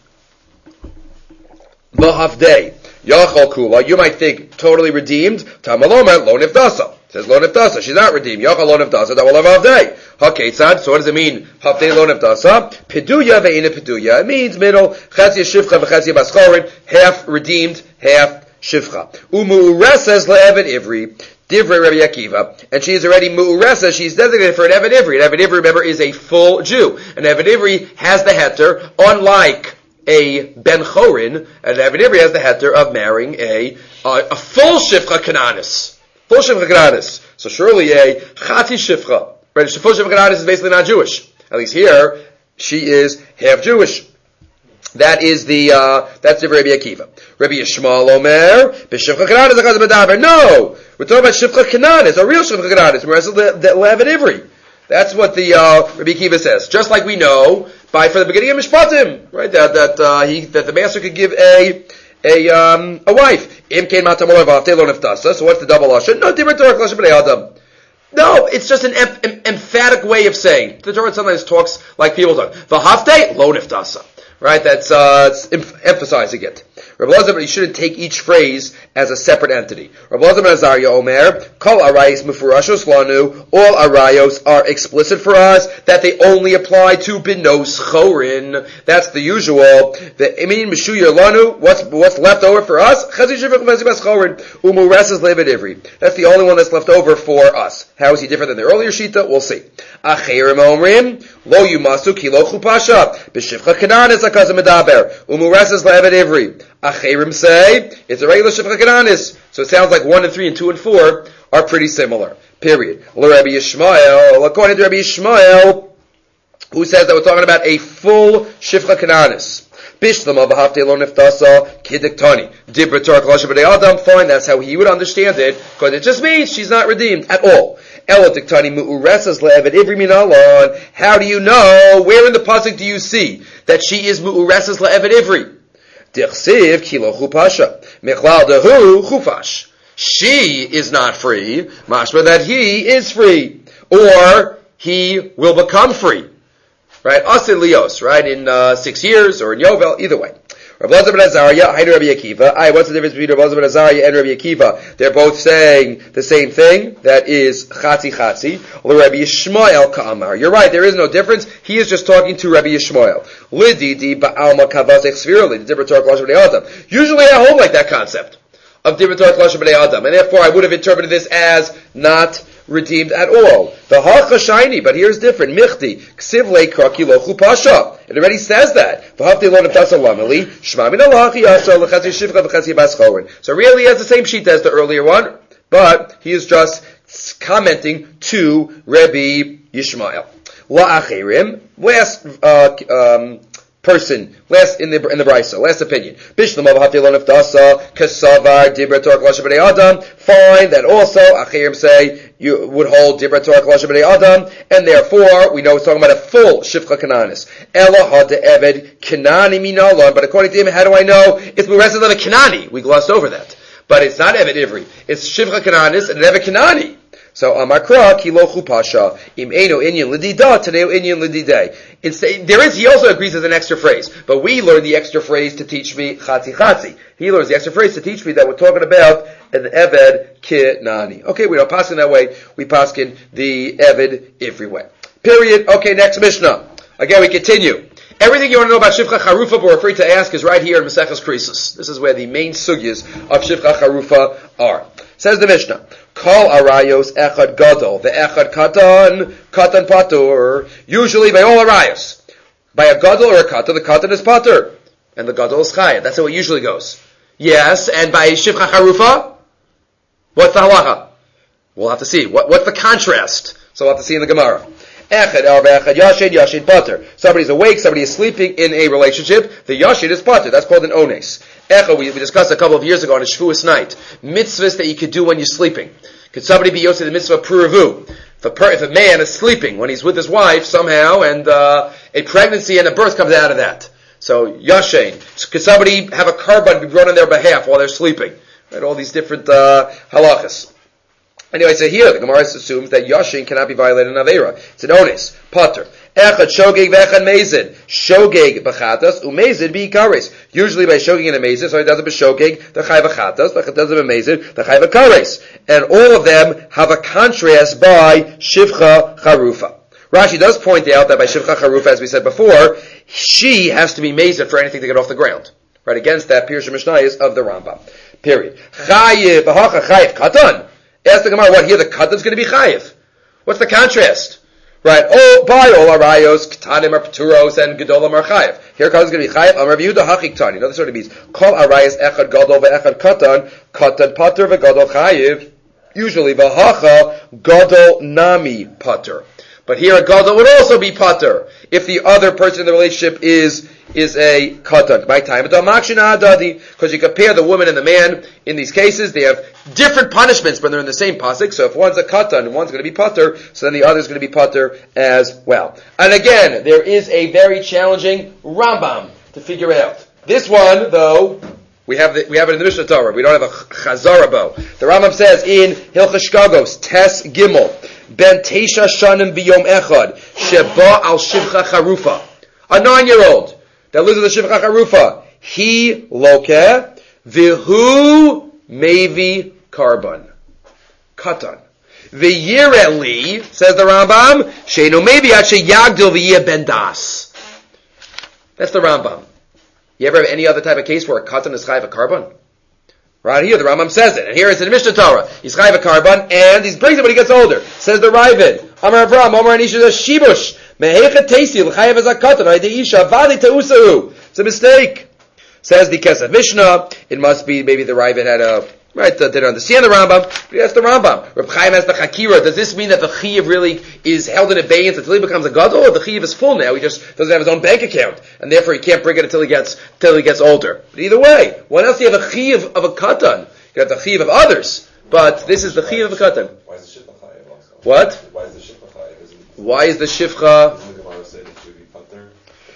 Mahafdei. Yachal kula. You might think totally redeemed. Tamaloma lo nifdasa. Says lo nifdasa. She's not redeemed. Yachal lo nifdasa. That will have havdei. Haketzad. So what does it mean? Havdei lo nifdasa. Peduya ve'ina peduya. It means middle. Chatzia shivcha v'chatzia baschorin. Half redeemed, half shivcha. Umu'uresas le'evet ivri. Divrei Rabbi Akiva, and she is already mu'uresa. She's designated for an Eved Ivri. An Eved Ivri, remember, is a full Jew. An Eved Ivri has the heter, unlike a Ben Chorin. An Eved Ivri has the heter of marrying a full Shifcha Kananis. Full Shifcha Kananis. So surely a Chati Shifcha. Right? Full Shifcha Kananis is basically not Jewish. At least here, she is half Jewish. That is that's the Rabbi Akiva. Rabbi Yishmael Omer, B'Shivcha Kananis Achaz B'Daber. No! We're talking about Shivcha Kananis, a real Shivcha Kananis, whereas the Levet Ivri. That's what the Rabbi Akiva says. Just like we know for the beginning of Mishpatim, right? That the master could give a wife. Im kein matamol v'aftei lo neftasa. So what's the double lashon? No, different Torah lashon b'nei Adam. No, it's just an emphatic way of saying. The Torah sometimes talks like people talk. V'haftei lo neftasa. right? That's emphasizing it. Rabbi Elazar, but you shouldn't take each phrase as a separate entity. Rabbi Elazar ben Azariah Omer, Kol arayos mufurashos lanu, all arayos are explicit for us, that they only apply to binos chorin. That's the usual. The imin meshuyar lanu, what's left over for us? Chazi shivach v'chazi bas chorin, umuresas levet ivri. That's the only one that's left over for us. How is he different than the earlier shita? We'll see. Acherim omrim, lo yumasu ki lo chupasha, b'shivcha kananis akazim medaber, umuresas levet ivri. Acherim say it's a regular Shivcha Kananis. So it sounds like 1 and 3 and 2 and 4 are pretty similar. Period. Rabbi Yishmael, according to Rabbi Yishmael, who says that we're talking about a full Shivcha Kananis. Bishlama v'haftei lo niftasa kidiktani. Dibra Torah K'lasha b'nei Adam. Fine, that's how he would understand it, because it just means she's not redeemed at all. Ela diktani mu'uresas le'eved ivri min alon. How do you know? Where in the pasuk do you see that she is mu'uresas le'eved ivri? Dichsiv kilo chupasha. Mechlal dehu chufash. She is not free. Mashma that he is free. Or he will become free. Right? Asin lios, right? In 6 years or in Yovel, either way. Rabbi Elazar ben Azariah, Rabbi Akiva. What's the difference between Rabbi Elazar ben Azariah and Rabbi Akiva? They're both saying the same thing. That is chatzi chatzi. Rabbi Yishmael ka'amar. You're right. There is no difference. He is just talking to Rabbi Yishmael. Lididi ba'alma kavazech svirli. The Dibra Torah K'lasha b'nei Adam. Usually I hold like that concept of Dibra Torah K'lasha b'nei Adam, and therefore I would have interpreted this as not redeemed at all. The hacha shiny, but here's different. Michti ksiv leikaki lo chupasha. It already says that. V'havti lo neftasa lameli shma min alachi yasha l'chatzi shivcha v'chatzi bas chorin. So really he has the same sheet as the earlier one, but he is just commenting to Rabbi Yishmael. La'achirim, last person, last in the brisa, last opinion. Bishlam of Hafilon of Dasa, Kasavar, Dibra Torah K'lasha b'nei Adam. Fine, that also, Achirim say, you would hold Dibra Torah K'lasha b'nei Adam, and therefore, we know it's talking about a full Shivcha Kananis. Ela had the Eved, Kanani minalon, but according to him, how do I know? It's Mureses of a Kanani. We glossed over that. But it's not Eved Ivri. It's Shivcha Kananis and an Eved Kanani. So Amakra kilo chupasha im eno inyan lidida tadeu inyan lididei. There is. He also agrees as an extra phrase, but we learn the extra phrase to teach me chatzi chatzi. He learns the extra phrase to teach me that we're talking about an eved kinani. Okay, we don't paskin that way. We paskin the eved every way. Period. Okay, next Mishnah. Again, we continue. Everything you want to know about Shivcha Charufa, but we're free to ask, is right here in Maseches Krisos. This is where the main sugyas of Shivcha Charufa are. Says the Mishnah, Kol arayos echad gadol, the echad katan patur. Usually by all arayos. By a gadol or a katan, the katan is patur. And the gadol is chayah. That's how it usually goes. Yes, and by Shivcha Charufa, what's the halacha? We'll have to see. What's the contrast? So we'll have to see in the Gemara. Echad arba echad yashin patur. Somebody's awake, somebody is sleeping in a relationship. The yashin is patur. That's called an ones. Echad, we discussed a couple of years ago on a Shavuos night. Mitzvahs that you could do when you're sleeping. Could somebody be yosei the mitzvah puravu? If a man is sleeping when he's with his wife somehow, and a pregnancy and a birth comes out of that. So yashin. Could somebody have a carbon be brought on their behalf while they're sleeping? Right, all these different halachas. Anyway, so here the Gemara assumes that yashin cannot be violated in Aveira. It's an ones, pater. Echad shogeg v'echad mezid. Shogeg b'chatas, umezid b'ikares. Usually by shogeg and a mezid, so he does it b'shogeg, the chai v'chatas, the does it b'mezid, the chai v'kares. And all of them have a contrast by Shivcha Charufa. Rashi does point out that by Shivcha Charufa, as we said before, she has to be mezid for anything to get off the ground. Right, against that Pirush Mishnayos of the Rambam. Period. Chayiv, v'hacha chayiv, katan. Ask the Gemara, what here the katan's going to be chayiv? What's the contrast? Right, by all arayos, ktanim are pturos, and gedolim are chayiv. Here katan's going to be chayiv, amar v'yuda hachik tani. Now this sort of means, kol arayos echad gadol ve'echad katan pater ve'gadol chayiv. Usually, v'hacha gadol nami pater. But here a gadol would also be pater if the other person in the relationship is a katan. By time, because you compare the woman and the man in these cases, they have different punishments, but they're in the same pasuk. So if one's a katan and one's going to be pater, so then the other's going to be pater as well. And again, there is a very challenging Rambam to figure out. This one, though, we have it in the Mishnah Torah. We don't have a Chazara bow. The Rambam says in Hilchos Shkagos, Tes Gimel, Ben Teisha Shanim Biyom Echad, Sheba Al Shivcha Charufa. A 9-year-old that lives with the Shivcha Charufa, he loke, vihu mevi karban. Katan. V'yireli, says the Rambam, sheinu mevi ache yagdil v'yeh ben das. That's the Rambam. You ever have any other type of case where a katan is chayiv a karban? Right here, the Rambam says it. And here it's in the Mishnah Torah. He's chayiv a karban, and he brings it when he gets older. Says the Ravid, Amar Avram, Amar Anisha, shibush, mehecha teisi, l'chayiv as a katan, ayde isha, vadi teusahu. It's a mistake. Says the Kesef Mishnah, it must be, maybe the Ravid had a, didn't understand the Rambam, but that's the Rambam. Reb Chaim has the Chakira. Does this mean that the Chiyav really is held in abeyance until he becomes a Gadol, or the Chiyav is full now? He just doesn't have his own bank account, and therefore he can't bring it until he gets older. But either way, when else do you have a Chiyav of a Katan? You have the Chiyav of others, but this is the Chiyav of a Katan. Why is the Shivcha Chayiv also? What? Why is the Shivcha Chayiv? Why is the Shivcha? Doesn't the Gemara say that she would be Pater?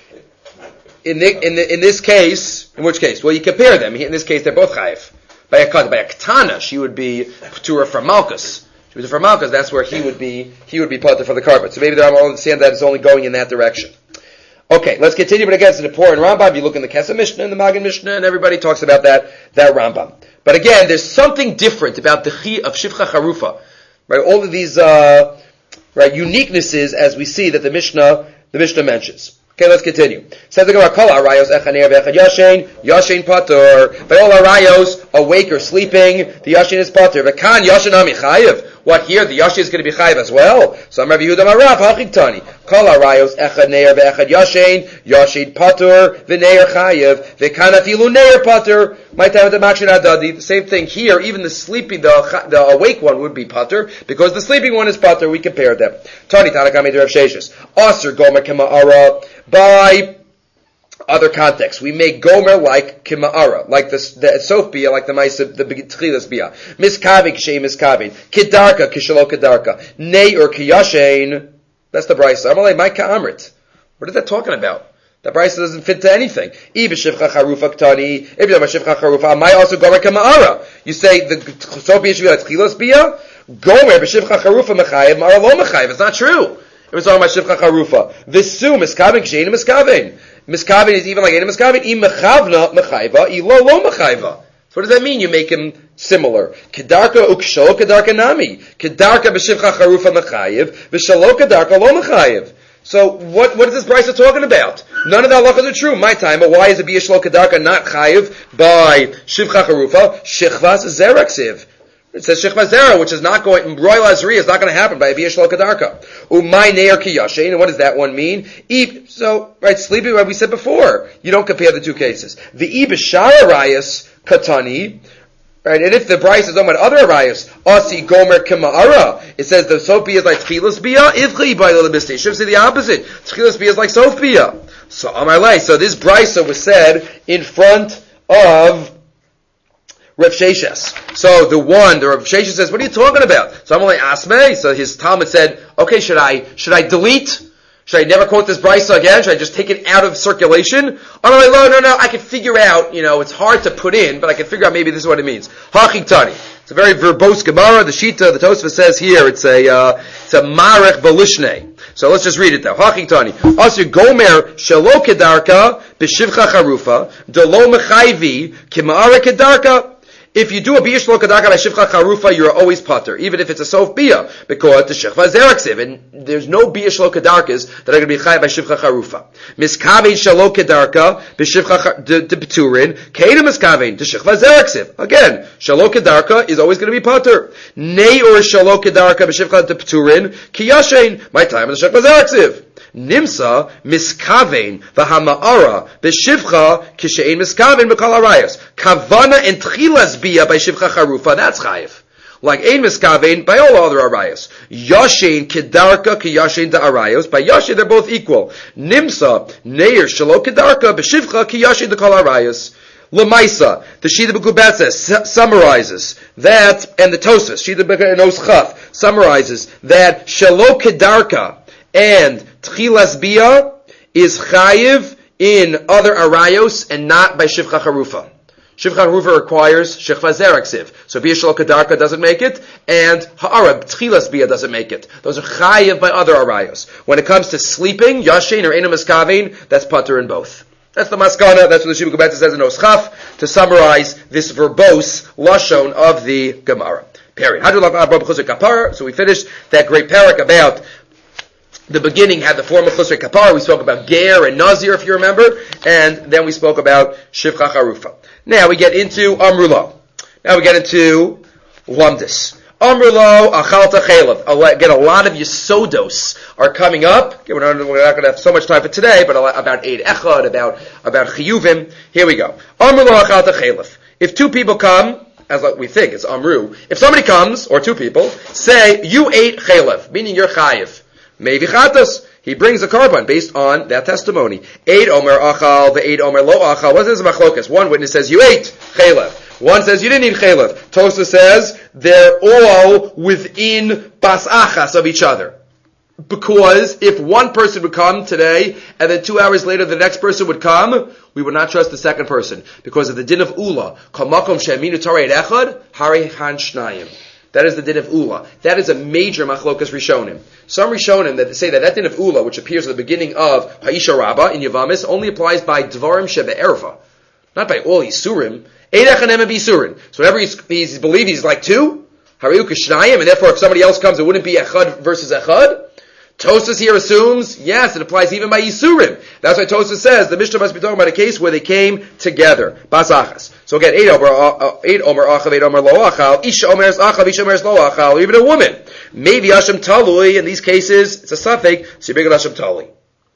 In this case, in which case? Well, you compare them. In this case, they're both Chayiv. By a Ketana, she would be Patura from Malchus. She was from Malchus, that's where he would be Pater for the carpet. So maybe the Rambam will understand that it's only going in that direction. Okay, let's continue, but again, it's an important Rambam. You look in the Kesef Mishnah and the Magen Mishnah, and everybody talks about that Rambam. But again, there's something different about the Chi of Shivcha Charufa. Right, all of these, uniquenesses as we see that the Mishnah mentions. Okay, let's continue. Says the Gemara, Kol arayos echaner ve'echad yashen, yashen patur. By all arayos, awake or sleeping, the yashen is patur. V'kan yashen ami chayiv. What here? The yashen is going to be chayiv as well. So I'm Rabbi Yehuda Marav, hachik tani. Kol arayos echaner ve'echad yashen, yashen patur, v'neir chayiv. V'kan afilu neir patur. My time at the makshin adadi. The same thing here. Even the sleeping, the awake one would be patur, because the sleeping one is patur. We compared them. Tani tanakami to Rav Sheshes. Aser gomer kema ara. By other contexts, we make gomer like kima'ara, like the sof bia, like the ma'isa, the tchilas bia. Miskavin k'shein miskavin, kidarka k'shalo kidarka, nei or kiyashein. That's the brisa. Amalei my ka'amrit. What is that talking about? The brisa doesn't fit to anything. If shivcha charufa ktani, if you have a shivcha charufa, I also gomer kima'ara. You say the sof bia should be like tchilas bia. Gomer b'shivcha charufa mechayev, ma'ara lo mechayev. It's not true. It was talking about Shivcha Charufa. Visu, Miskavin, Kshein, Miskavin. Miskavin is even like Ein Miskavin. I Mechavna, Mechaiva, I Lo Mechaiva. So what does that mean? You make him similar. Kedarka Ukshol, Kedarka Nami. Kedarka B'Shivcha Charufa Mechayiv, V'Shalo Kedarka Lo Mechayiv. So what is this brisa talking about? None of the halachas are true. My time, but why is a B'Yishlo Kedarka not Chayiv by Shivcha Charufa? Shechvas Zeraksiv. It says Shechva Zera, which is not going, Royal Azri is not going to happen by a B'Yesh Lo Kedarka. Umay Neir Kiyashin, and what does that one mean? Sleeping, like we said before, you don't compare the two cases. The Ibishara Rayas Katani, right, and if the Bryce is on other Arayas, Asi Gomer Kima'ara, it says the Sof Bia is like Tchilas Bia, Ivchi by the Libiste. Should say the opposite. Tchilas Bia is like Sof Bia. So, Amalei, so this Bryce was said in front of Rav Sheshes. So the Rav Sheshes says, what are you talking about? So I'm like, Asmei. So his Talmud said, okay, should I delete? Should I never quote this brisa again? Should I just take it out of circulation? I'm like, no, I can figure out, it's hard to put in, but I can figure out maybe this is what it means. Hachitani. It's a very verbose Gemara. The Shita, the Tosfos says here, it's a Marech Balishne. So let's just read it though. Hachitani. Asir Gomer Shelo Kedarka B'Shivcha Charufa Delo Mechayvi Kima'ara Kedarka. If you do a B'Yesh Lo Kedarka by Shivcha Charufa, you're always pater, even if it's a Sof Bia, because the Shechva Zeraksiv, and there's no B'Yesh Lo Kedarkas that are going to be Chai by Shivcha Charufa. Miskavein Shalo Kedarka B'Shivcha Depeturin, Keina Miskavein to Shechva Zeraksiv. Again, Shalo Kedarka is always going to be pater. Nei or Shalo Kedarka B'Shivcha Depeturin, Kiyashein, my time is the Shechva Zeraksiv. Nimsa miskavein v'hama'ara b'shivcha kishein miskavein b'kol harayos. Kavana and tchilas bia by shivcha charufa, that's chayiv. Like ein miskavein by all other arayos. Yashin kedarka ki yashin da arayos. By yashin they're both equal. Nimsa neir shalo kedarka b'shivcha ki yashin da kol harayos. Lemaisa, the Shita B'Kubatzes summarizes that, and the Tosfos, Shita B'Kubatzes summarizes that shalo kedarka and Tchilas Bia is chayiv in other arayos and not by Shivcha Charufa. Shivcha Charufa requires Shechva Zeraksiv. So Bia Shelo Kedarka doesn't make it, and Ha'ara, Tchilas Bia doesn't make it. Those are chayiv by other arayos. When it comes to sleeping, Yashin or Einam Eskavin, that's pater in both. That's the maskana. That's what the Shibud Gebeta says in Oschaf to summarize this verbose lashon of the Gemara. Period. So we finished that great parak about the beginning had the form of Chusrei Kapar. We spoke about Ger and Nazir, if you remember, and then we spoke about Shivcha Charufa. Now we get into Amrulo. Now we get into Lumdis. Amrulo Achalta Chelav. Again, a lot of Yesodos are coming up. We're not going to have so much time for today, but about Eid Echad, about Chiyuvim. Here we go. Amrulo Achalta Chelav. If two people come, as we think it's Amru, if somebody comes, or two people, say, you ate Chelav, meaning you're Chayiv. Maybe Chatas. He brings a carbon based on that testimony. Eid Omer Achal, the Eid Omer Lo Achal. What is machlokas? One witness says, you ate Chelav. One says, you didn't eat Chelav. Tosa says, they're all within bas achas of each other. Because if one person would come today, and then 2 hours later the next person would come, we would not trust the second person. Because of the din of Ula. Kol makom she'eminu torei echad, hari han shnayim. That is the din of Ula. That is a major machlokas Rishonim. Some Rishonim that say that din of Ula, which appears at the beginning of Ha'isha Rabbah in Yavamis, only applies by Dvarim Shebe'erva. Not by all Yisurim. Eidechanem and Bisurim. So whenever he's believed he's like two, Hariu Kishnayim, and therefore if somebody else comes, it wouldn't be Echad versus Echad. Tosas here assumes, yes, it applies even by Yisurim. That's why Tosas says the Mishnah must be talking about a case where they came together. Bas achas. So again, eight omer achav, eight omer lo achal, isha omer achav, isha omer lo achal, or even a woman. Maybe Hashem talui, in these cases, it's a suffix, so you bring it Hashem talui.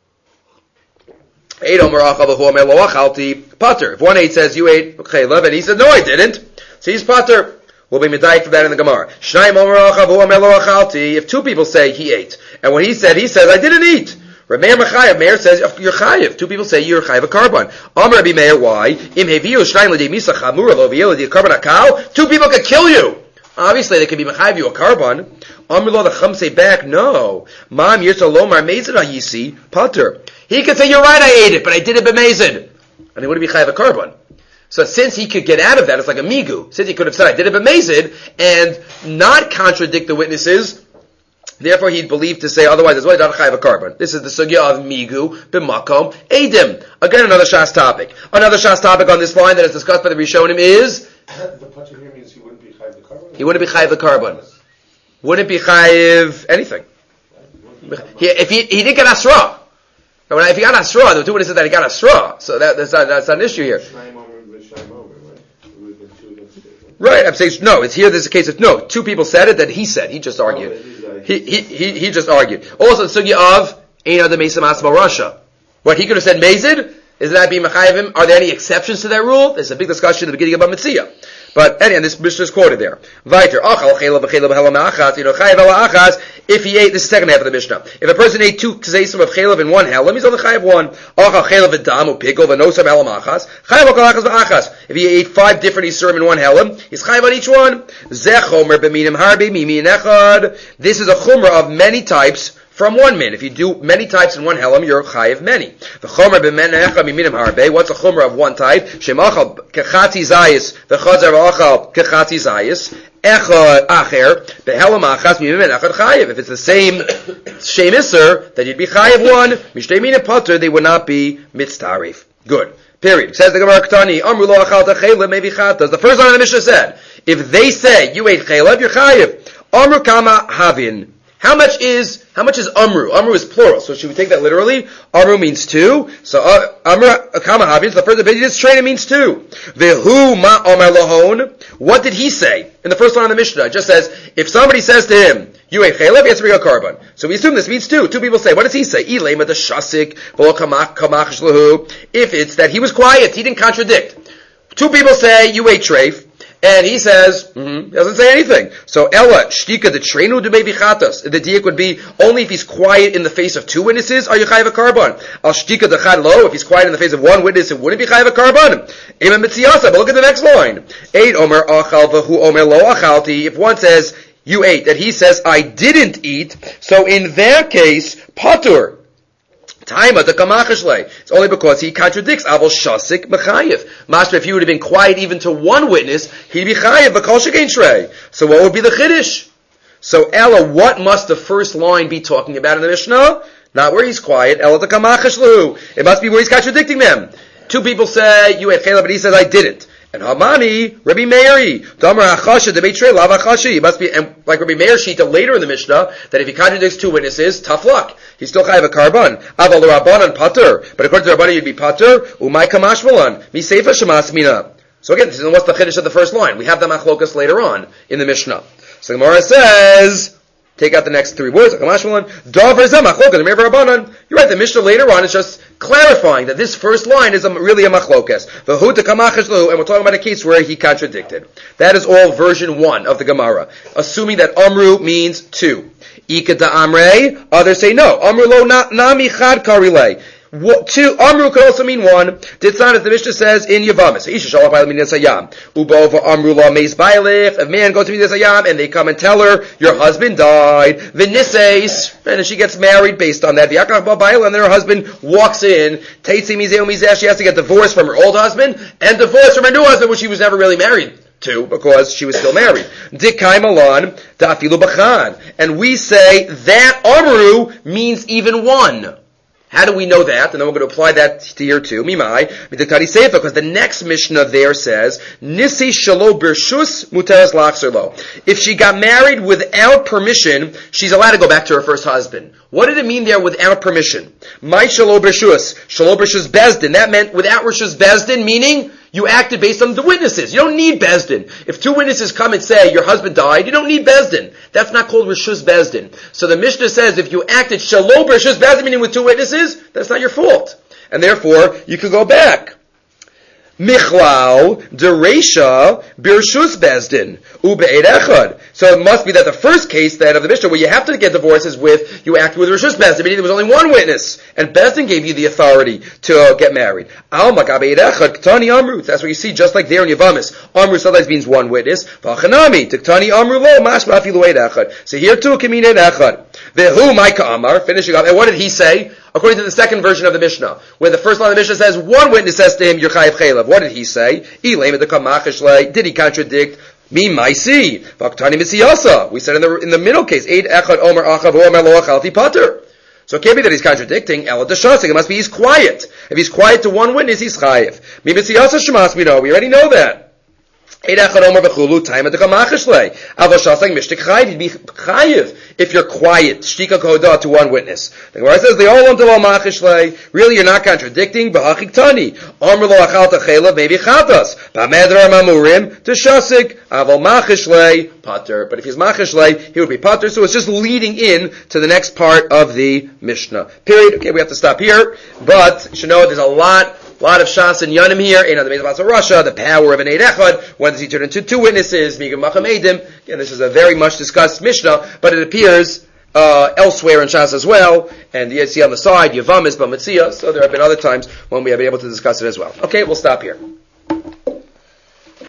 Eight omer achav, hu omer lo achalti, pater. If one eight says, you ate chelav, and he said, no, I didn't. So he's pater. We'll be medayik for that in the Gemara. Shnayim omer achav, hu omer lo achalti. If two people say he ate, and when he says, I didn't eat. Meir Mechayev, Meir says, you're Chayev. Two people say, you're Chayev a carbon. Amar Rabbi Meir, why? Im heviu shnayim l'dei misa chamura lo v'yel l'dei carbon akal. Two people could kill you. Obviously, they could be Mechayev you a carbon. Amar lo, the Chum say back, no. Mam yirtzah lomar mezid ha'yisi, pater. He could say, you're right, I ate it, but I did it b'mezid. And he wouldn't be Chayev a carbon. So since he could get out of that, it's like a migu. Since he could have said, I did it b'mezid, and not contradict the witnesses, therefore, he'd believe to say otherwise. That's why he doesn't have a carbon. This is the sugya of migu b'makom edim. Again, another shas topic. Another shas topic on this line that is discussed by the Rishonim is the patur here means he wouldn't be chayiv the carbon. He wouldn't be chayiv the carbon. Wouldn't be chayiv anything. If he didn't get asra. If he got asra, the two witnesses that he got asra. So that's not an issue here. Right, I'm saying no. It's here. There's a case of no. Two people said it. That he said. He just argued. He just argued. Also, the sugya of ein adam meisam asma rasha. What he could have said mezid. Is that being mechayivim? Are there any exceptions to that rule? There's a big discussion at the beginning about Mitzvah. But anyway, this Mishnah is quoted there. Vayter achal chelav v'chelav b'helam achas. Chayiv ala achas. If he ate, this is the second half of the Mishnah. If a person ate two kzeisim of chelav in one helam, he's on the chayiv one. Achal chelav v'dam u'pikol v'nosam helam achas. Chayiv akal achas v'achas. If he ate 5 different isurim in one helam, he's chayiv on each one. Zeh chomer b'minim harbi mimin echad. This is a chumrah of many types from one min. If you do many types in one helam, you're chayiv many. The chomer b'men echad minim harbe. What's a chumrah of one type? Shemachal kechatzi zayis v'chazar v'achal kechatzi zayis. Echad acher behelam achas mimin echad chayiv. If it's the same shemiser, then you'd be chayiv one. Mishtei min pater, they would not be mitztarif. Good. Period. Says the Gemara Ketani, Amru lo achalta chelav maybe chatas. The first line of the Mishnah said, if they say you ate chelav, you're chayiv. Amru kama havin. How much is amru? Amru is plural, so should we take that literally? Amru means 2. So amru kama havin. So the first opinion is straight. It means 2. Vehu ma amar lahon. What did he say in the first line of the Mishnah? It just says if somebody says to him, you ate chelav, he has to bring a carbon. So we assume this means 2. 2 people say, what does he say? Ilema the shasik v'lo kamach shlahu. If it's that he was quiet, he didn't contradict. 2 people say you ate treif. And he says, he doesn't say anything. So Ella, shtika the trenu de maybe chatas. The diak would be only if he's quiet in the face of 2 witnesses, are you chayiv a carbon? Al shtika the chad lo, if he's quiet in the face of 1 witness, it wouldn't be chayiv a carbon. Ema mitziyasa, but look at the next line. 8 omer achal v'hu omer lo achalti. If one says, you ate, and he says, I didn't eat, so in that case, patur. It's only because he contradicts Avol Shasik Mechayev. Master, if he would have been quiet even to 1 witness, he'd be Chayev B'Kol Shekein Shrei. So what would be the Chiddush? So Ella, what must the first line be talking about in the Mishnah? Not where he's quiet. It must be where he's contradicting them. Two people say, you ate chayla, but he says, I didn't. And Hamani, Rabbi Meiri, Damar Achasha, the Beitrei, Lav Achashi. It must be, and like Rabbi Meir Shita later in the Mishnah, that if he contradicts two witnesses, tough luck. He's still chayav a karban. Aval Rabbanan pater. But according to Rabbanan, you'd be pater. Umay kamashmalan. Mi seifa shemas mina. So again, this is what's the chiddush of the first line. We have the machlokas later on in the Mishnah. So the Gemara says, take out the next three words. You're right, the Mishnah later on is just clarifying that this first line is really a machlokas. And we're talking about a case where he contradicted. That is all version 1 of the Gemara. Assuming that Amru means two. Ika da Amre, others say no. Amru lo nami chad karile. Two, Amru could also mean one. Ditzan, as the Mishnah says in Yavamis. If man goes to Midas Hayam and they come and tell her, your husband died, Vinises, and she gets married based on that. And then her husband walks in, she has to get divorced from her old husband and divorced from her new husband, which she was never really married to because she was still married. And we say that Amru means even one. How do we know that? And then we're going to apply that to here too. Mimai, because the next Mishnah there says, Nisi shalo bershus muteres lachserlo. If she got married without permission, she's allowed to go back to her first husband. What did it mean there without permission? My shalo bershus bezdin. That meant without rishus bezdin, meaning you acted based on the witnesses. You don't need bezdin. If two witnesses come and say your husband died, you don't need bezdin. That's not called rishus bezdin. So the Mishnah says if you acted shalo bershus bezdin, meaning with two witnesses, that's not your fault. And therefore, you can go back. Michlau dereisha birshus bezdin ube'ed echad. So it must be that the first case then of the Mishnah where you have to get divorced is with you acted with rishus bezdin, meaning there was only one witness, and bezdin gave you the authority to get married. Al makabe'ed echad ktani amru. That's what you see, just like there in Yavamis. Amru sometimes means one witness. V'achanami ktani amru lo mashma afilu eid echad. So here too can mean eid echad. Vehu ma'ika amar. Finishing up, and what did he say? According to the second version of the Mishnah, where the first line of the Mishnah says, one witness says to him, you're chayiv chaylev. What did he say? Did he contradict? Mi maisi. We said in the middle case, Eid echad omer achav omer lo achalti pater. So it can't be that he's contradicting. Ela deshasik. It must be he's quiet. If he's quiet to one witness, he's chayiv. Mi misiyasa shemas we know. We already know that. He'd be chayiv if you're quiet, shtika koda to one witness. The Gemara says they all want to machishlei. Really, you're not contradicting. B'hachiktani amr lo achalta chayla maybe chatas b'medrar mamurim to shasik aval machishlei pater. But if he's machishlei, he would be pater. So it's just leading in to the next part of the Mishnah. Period. Okay, we have to stop here. But you should know there's a lot of Shas and Yanim here, in the Mezabas of Russia, the power of an Eid Echad, when does he turn into two witnesses, Migam Macham Eidim. Again, this is a very much discussed Mishnah, but it appears elsewhere in Shas as well, and you see on the side, Yavamis, Bamatzia, so there have been other times when we have been able to discuss it as well. Okay, we'll stop here.